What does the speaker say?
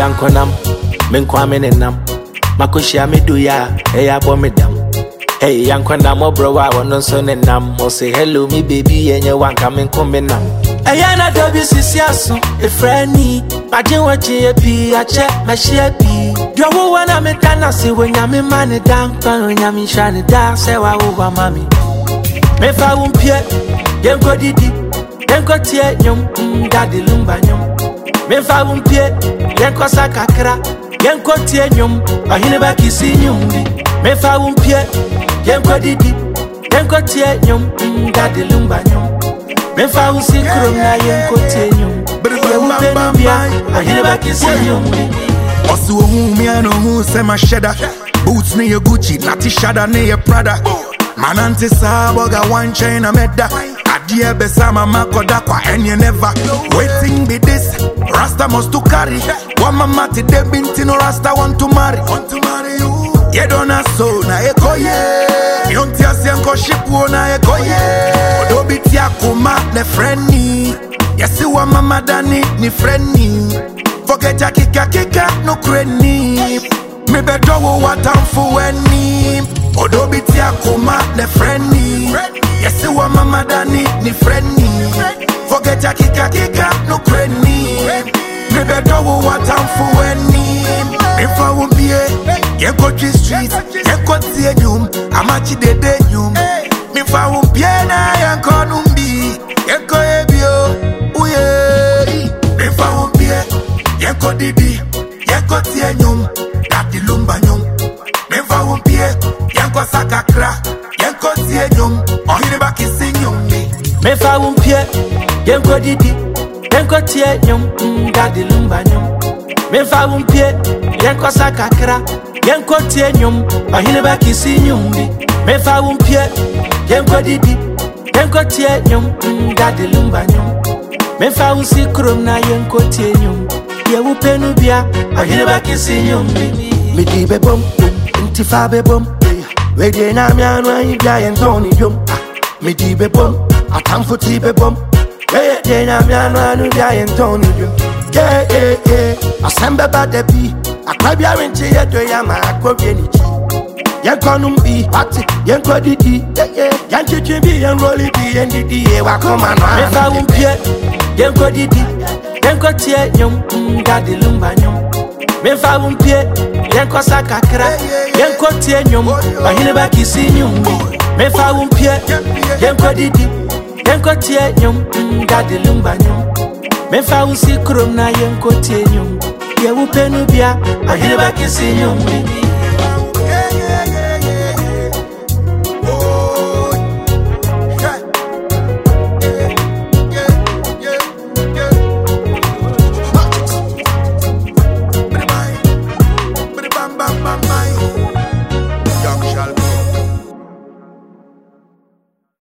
yankonam, menkwamenenam. Makushia me do ya, hey abomedam. Hey yankonam obrowa wono so nenam. Mo say hello me baby and you want come menam. Ayana WCCaso, a friendly. Imagine what you be, I check my share be. Do you want to make that say when I'm in money down, when I'm in shiny down, say, I over mommy. Me fa umpie, yen ko didi, yen ko tie nyom, daddy lumba nyom. Me fa umpie, yen ko sakakra, yen ko tie nyom, ahine ba kisi nyumbi. Me fa umpie, yen ko didi, yen ko tie nyom, daddy lumba nyom. Me fa usi krom na yen ko tie nyom. Osu hu mi ano hu se ma sheda. Boots ne ye Gucci, Nati Shada ne ye Prada. Manante saboga one chain a meda. Adie besama makoda kwa enye never. Waiting be this, Rasta must to carry. One mama ti de binti no Rasta want to marry you. Ye dona so na eko ye. Yonti asianko shipu na eko ye. Odobi ti akuma ne friendly. Yes, you are mama Dani, ni friendly. Forget ya kika, no cranny. Me better what I'm for any. Odobi tia kuma, ne friendly. Yes, you are mama Dani, ni friendly. Forget ya kika, no cranny. Me better what I'm for any. If I won't be a, ye go to street, ye go see a yum, amachi de yum. If I won't be a, I am gonna be, ye go ebio. If I won't be a Yanko Didi, Yanko Tianyum, Daddy Lumba Nyum. If I won't be a Yanko Sakakra, Yanko Tianyum, or Hinebaki Sinyum. If I won't be a Yanko Didi, Yanko Tianyum, Daddy Lumba Nyum. If I won't be a Yanko Sakakra, Yanko Tianyum, or Hinebaki Sinyum. If I won't be a Yanko Didi, Yanko Tianyum, Daddy Lumba Nyum. Me fa usi krom na yen ko tie nyum. Ye wo penu bia, ahine ba kisi nyum. Me di be bom, nti fa be bom. We de na mi anu ayi bia yen toni dwom. Me di be bom, atamfo ti be bom. We de na mi anu bia yen toni dwom. Asembe ba de bi, akwa bia wenche ye do ya ma akwa bi ni chi. Yen konum bi, party, yen ko didi. Yen chichi bi, yen rolly bi, yen didi. Wa koma no. Me fa umpie. Yanko Didi, Yanko tie nyom, Daddy Lumba nyom. Me fa umpie, Yanko Sakakra, Yanko tie nyom, ahine ba kisi nyum. Me fa umpie, Yanko Didi, Yanko tie nyom, Daddy Lumba nyom. Me fa usi krom na Yanko tie nyom. Ye wo penu bia, ahine ba kisi nyum.